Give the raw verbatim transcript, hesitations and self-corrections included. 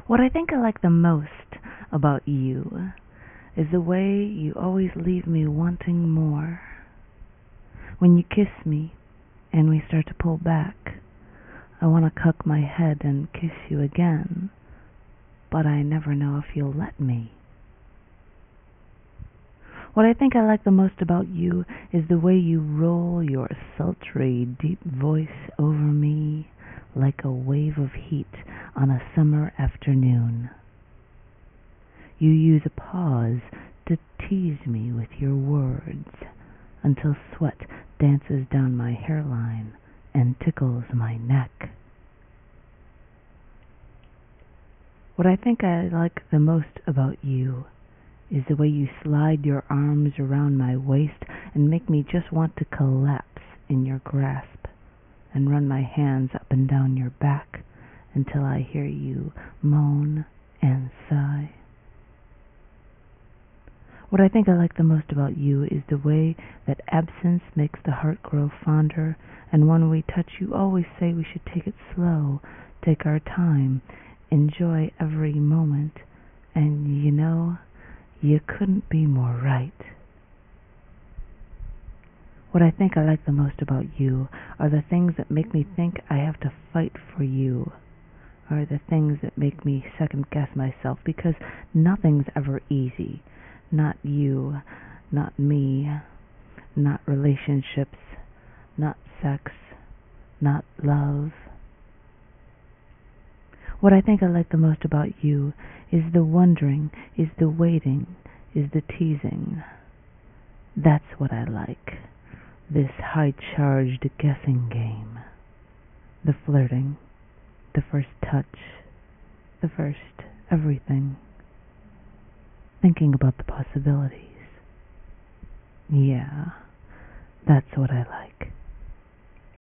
What I think I like the most about you is the way you always leave me wanting more. When you kiss me and we start to pull back, I want to cock my head and kiss you again, but I never know if you'll let me. What I think I like the most about you is the way you roll your sultry, deep voice over me like a wave of heat on a summer afternoon. You use a pause to tease me with your words until sweat dances down my hairline and tickles my neck. What I think I like the most about you is the way you slide your arms around my waist and make me just want to collapse in your grasp and run my hands up and down your back until I hear you moan and sigh. What I think I like the most about you is the way that absence makes the heart grow fonder, and when we touch you always say we should take it slow, take our time, enjoy every moment, and you know, you couldn't be more right. What I think I like the most about you are the things that make me think I have to fight for you, are the things that make me second guess myself, because nothing's ever easy. Not you, not me, not relationships, not sex, not love. What I think I like the most about you is the wondering, is the waiting, is the teasing. That's what I like. This high-charged guessing game. The flirting, the first touch, the first everything. Thinking about the possibilities. Yeah, that's what I like.